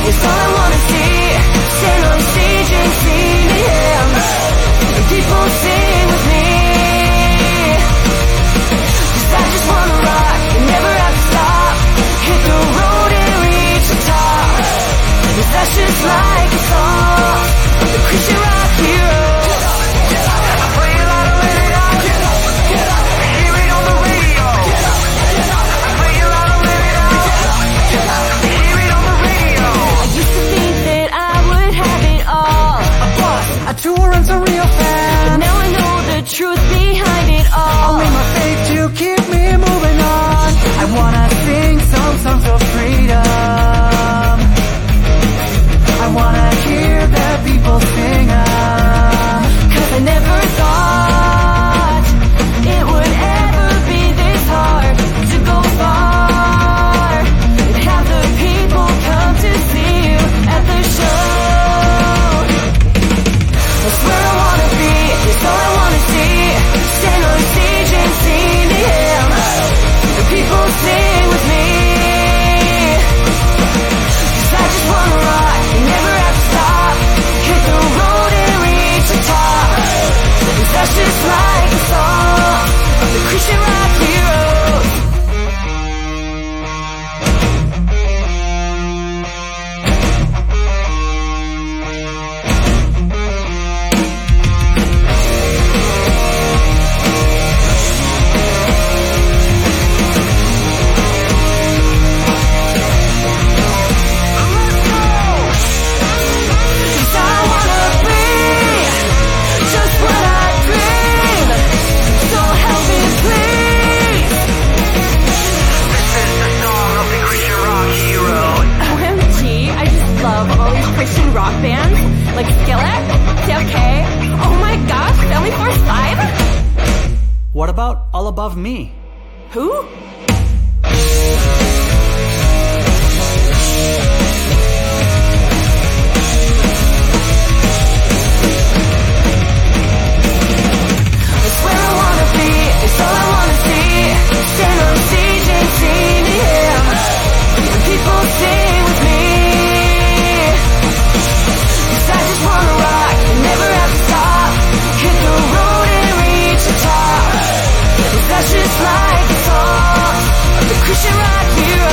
it's all I wanna see. Stand on stage and sing to him, and people sing with me. 'Cause I just wanna rock and never have to stop. Hit the road and reach the top. 'Cause that's just like a song of the Christian rock hero. I pray you ought to let it out. Hear it on the radio. I pray you ought to let it out. Hear it on the radio. I used to think that I would have it all, A boss, a tour and some real but fans. now I know the truth behind it all. I'll make my faith to keep me moving on. I wanna sing some songs of freedom. I wanna hear the people sing 'em. 'Cause I never thought it would ever be this hard to go far and have the people come to see you at the show. That's where I wanna be, it's all I wanna see. Stand on stage and sing to him, the people sing with me. 'Cause I just wanna rock and never have to stop. Hit the road and reach the top. 'Cause that's just like a song of the Christian rock heroes. Cause I wanna be just what I dream. So help me please. This is the song of the Christian rock hero. OMG, I just love all these Christian rock bands like Skillet, TFK, oh my gosh, Family Force 5? What about All Above Me? Who? It's where I wanna be, it's all I wanna see. Stand on stage and sing to him, and people sing with me. 'Cause I just wanna rock and never have to stop. Hit the road and reach the top. 'Cause that's just like a song of the Christian rock hero.